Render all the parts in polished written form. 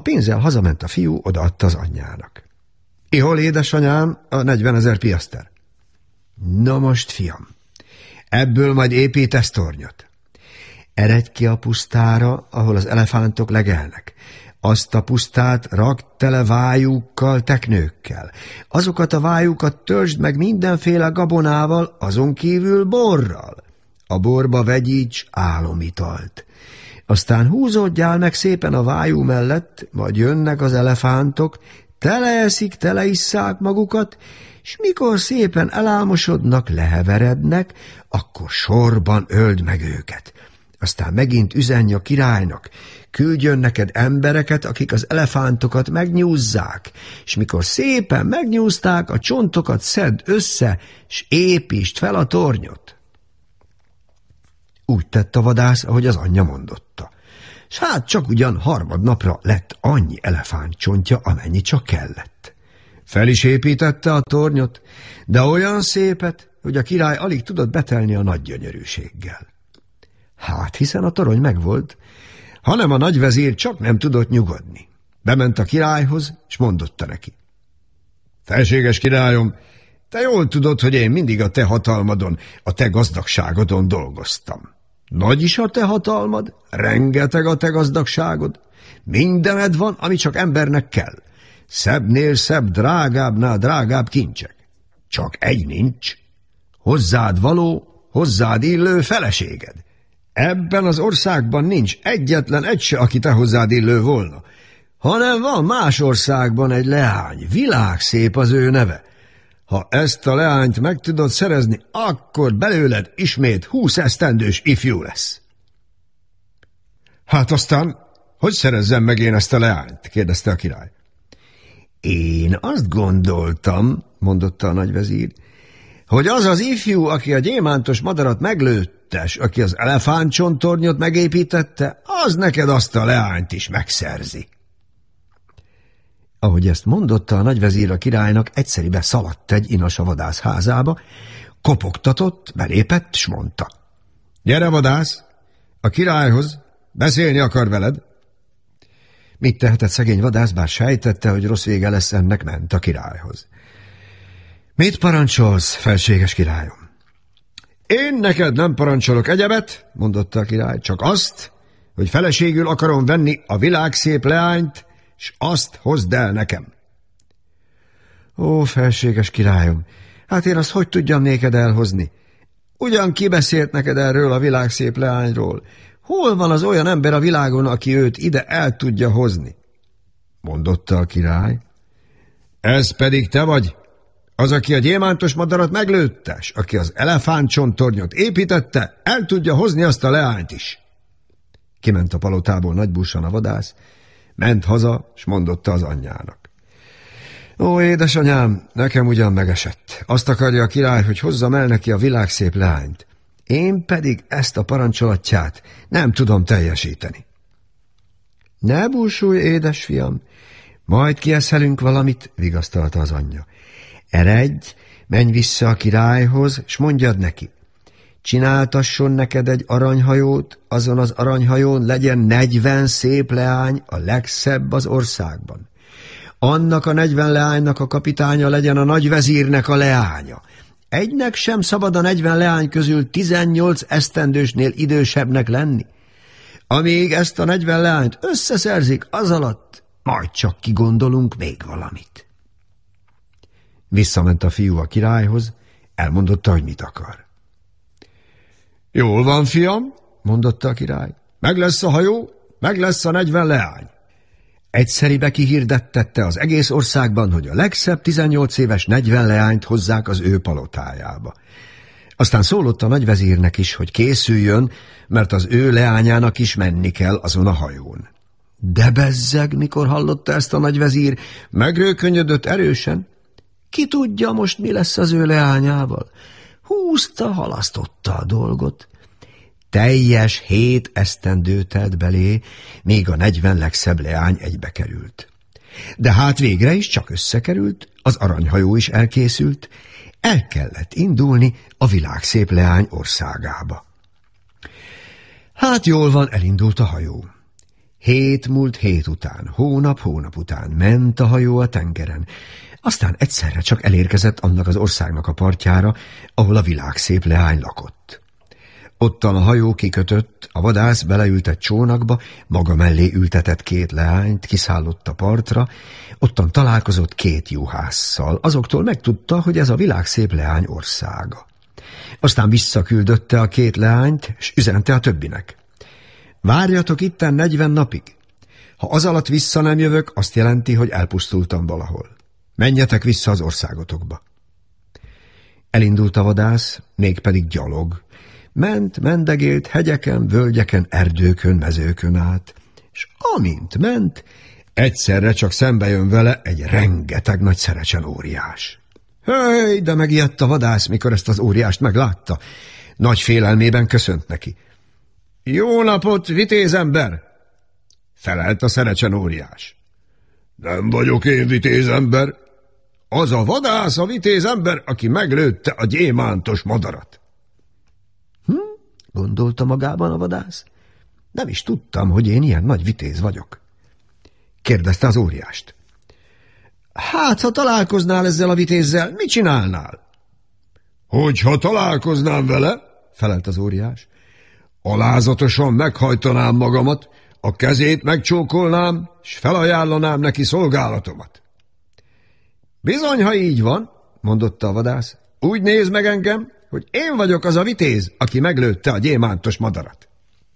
pénzzel hazament a fiú, odaadta az anyjának. Ihol, édesanyám, a 40 000 piaszter. Na most, fiam, ebből majd építesz tornyot. Eredj ki a pusztára, ahol az elefántok legelnek. Azt a pusztát rakd tele vájúkkal, teknőkkel. Azokat a vájúkat töltsd meg mindenféle gabonával, azon kívül borral. A borba vegyíts álomitalt. Aztán húzódjál meg szépen a vájú mellett, majd jönnek az elefántok, teleeszik, teleisszák magukat, s mikor szépen elálmosodnak, leheverednek, akkor sorban öld meg őket. Aztán megint üzenj a királynak, küldjön neked embereket, akik az elefántokat megnyúzzák, és mikor szépen megnyúzták, a csontokat szedd össze, s építsd fel a tornyot. Úgy tett a vadász, ahogy az anyja mondotta. S hát csak ugyan harmadnapra lett annyi elefántcsontja, amennyi csak kellett. Fel is építette a tornyot, de olyan szépet, hogy a király alig tudott betelni a nagy gyönyörűséggel. Hát, hiszen a torony megvolt, hanem a nagyvezír csak nem tudott nyugodni. Bement a királyhoz, és mondotta neki. Felséges királyom, te jól tudod, hogy én mindig a te hatalmadon, a te gazdagságodon dolgoztam. Nagy is a te hatalmad, rengeteg a te gazdagságod. Mindened van, ami csak embernek kell. Szebbnél szebb, drágábbnál drágább kincsek. Csak egy nincs. Hozzád való, hozzád illő feleséged. Ebben az országban nincs egyetlen egy se, aki te hozzád illő volna, hanem van más országban egy leány, világszép az ő neve. Ha ezt a leányt meg tudod szerezni, akkor belőled ismét 20 esztendős ifjú lesz. Hát aztán, hogy szerezzem meg én ezt a leányt? Kérdezte a király. Én azt gondoltam, mondotta a nagyvezír, hogy az az ifjú, aki a gyémántos madarat meglőttes, aki az elefántcsontornyot megépítette, az neked azt a leányt is megszerzi. Ahogy ezt mondotta, a nagyvezír a királynak egyszeribe szaladt egy inas a vadász házába, kopogtatott, belépett, s mondta. Gyere, vadász, a királyhoz, beszélni akar veled. Mit tehetett szegény vadász, bár sejtette, hogy rossz vége lesz ennek, ment a királyhoz. Mit parancsolsz, felséges királyom? Én neked nem parancsolok egyebet, mondotta a király, csak azt, hogy feleségül akarom venni a világszép leányt, s azt hozd el nekem. Ó, felséges királyom, hát én azt hogy tudjam néked elhozni? Ugyan ki beszélt neked erről a világszép leányról? Hol van az olyan ember a világon, aki őt ide el tudja hozni? Mondotta a király. Ez pedig te vagy, az, aki a gyémántos madarat meglőttes, aki az elefántcsontornyot építette, el tudja hozni azt a leányt is. Kiment a palotából nagybúsan a vadász, ment haza, s mondotta az anyjának. Ó, édesanyám, nekem ugyan megesett. Azt akarja a király, hogy hozzam el neki a világszép leányt. Én pedig ezt a parancsolatját nem tudom teljesíteni. Ne búsulj, édesfiam, majd kieszelünk valamit, vigasztalta az anyja. Eredj, menj vissza a királyhoz, s mondjad neki. Csináltasson neked egy aranyhajót, azon az aranyhajón legyen 40 szép leány, a legszebb az országban. Annak a 40 leánynak a kapitánya legyen a nagyvezírnek a leánya. Egynek sem szabad a 40 leány közül 18 esztendősnél idősebbnek lenni. Amíg ezt a 40 leányt összeszerzik, az alatt majd csak kigondolunk még valamit. Visszament a fiú a királyhoz, elmondotta, hogy mit akar. Jól van, fiam, mondotta a király. Meg lesz a hajó, meg lesz a 40 leány. Egyszeribe kihirdettette az egész országban, hogy a legszebb 18 éves 40 leányt hozzák az ő palotájába. Aztán szólott a nagyvezírnek is, hogy készüljön, mert az ő leányának is menni kell azon a hajón. De bezzeg, mikor hallotta ezt a nagyvezír, megrőkönyödött erősen. Ki tudja most, mi lesz az ő leányával? Húzta, halasztotta a dolgot. Teljes 7 esztendő telt belé, még a 40 legszebb leány egybe került. De hát végre is csak összekerült, az aranyhajó is elkészült, el kellett indulni a világszép leány országába. Hát jól van, elindult a hajó. Hét múlt hét után, hónap után ment a hajó a tengeren, aztán egyszerre csak elérkezett annak az országnak a partjára, ahol a világszép leány lakott. Ottan a hajó kikötött, a vadász beleült egy csónakba, maga mellé ültetett két leányt, kiszállott a partra, ottan találkozott két juhásszal, azoktól megtudta, hogy ez a világszép leány országa. Aztán visszaküldötte a két leányt, s üzente a többinek. Várjatok itten 40 napig. Ha az alatt vissza nem jövök, azt jelenti, hogy elpusztultam valahol. Menjetek vissza az országotokba. Elindult a vadász, mégpedig gyalog. Ment, mendegélt hegyeken, völgyeken, erdőkön, mezőkön át, és amint ment, egyszerre csak szembe jön vele egy rengeteg nagy szerecsen óriás. Höj, de megijedt a vadász, mikor ezt az óriást meglátta. Nagy félelmében köszönt neki. Jó napot, vitézember! Felelt a szerecsen óriás. Nem vagyok én vitézember. Az a vadász a vitézember, aki meglőtte a gyémántos madarat. Gondolta magában a vadász. Nem is tudtam, hogy én ilyen nagy vitéz vagyok. Kérdezte az óriást. Hát, ha találkoznál ezzel a vitézzel, mit csinálnál? Hogyha találkoznám vele, felelt az óriás, alázatosan meghajtanám magamat, a kezét megcsókolnám, s felajánlanám neki szolgálatomat. Bizony, ha így van, mondotta a vadász, úgy néz meg engem, hogy én vagyok az a vitéz, aki meglőtte a gyémántos madarat.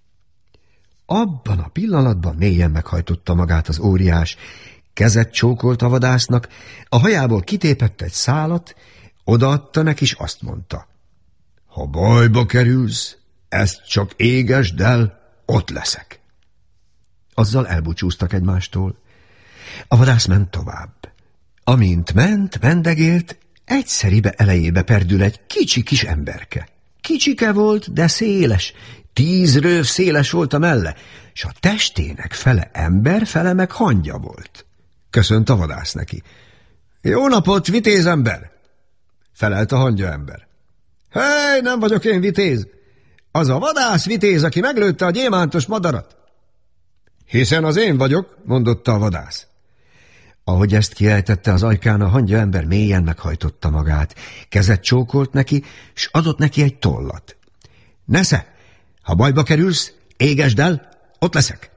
Abban a pillanatban mélyen meghajtotta magát az óriás, kezet csókolt a vadásznak, a hajából kitépett egy szálat, odaadta neki, és azt mondta, ha bajba kerülsz, ezt csak égesd el, ott leszek. Azzal elbúcsúztak egymástól. A vadász ment tovább. Amint ment, mendegélt, egyszeribe elejébe perdül egy kicsi kis emberke. Kicsike volt, de széles, 10 röv széles volt a melle, s a testének fele ember, fele meg hangya volt. Köszönt a vadász neki. Jó napot, vitézember! Felelt a hangya ember. Hely, nem vagyok én vitéz! Az a vadász vitéz, aki meglőtte a gyémántos madarat. Hiszen az én vagyok, mondotta a vadász. Ahogy ezt kiejtette az ajkán, a hangya ember mélyen meghajtotta magát, kezet csókolt neki, s adott neki egy tollat. Nesze, ha bajba kerülsz, égesd el, ott leszek.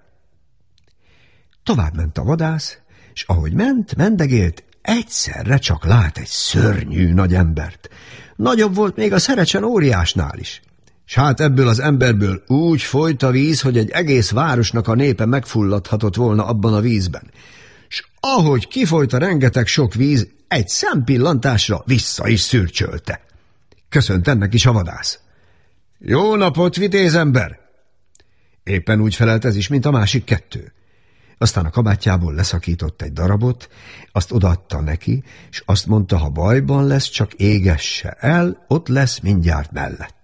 Tovább ment a vadász, s ahogy ment, mendegélt, egyszerre csak lát egy szörnyű nagy embert. Nagyobb volt még a szerecsen óriásnál is. S hát ebből az emberből úgy folyt a víz, hogy egy egész városnak a népe megfulladhatott volna abban a vízben. S ahogy kifolyt a rengeteg sok víz, egy szempillantásra vissza is szürcsölte. Köszönt ennek is a vadász. Jó napot, vitézember! Éppen úgy felelt ez is, mint a másik kettő. Aztán a kabátjából leszakított egy darabot, azt odaadta neki, és azt mondta, ha bajban lesz, csak égesse el, ott lesz mindjárt mellett.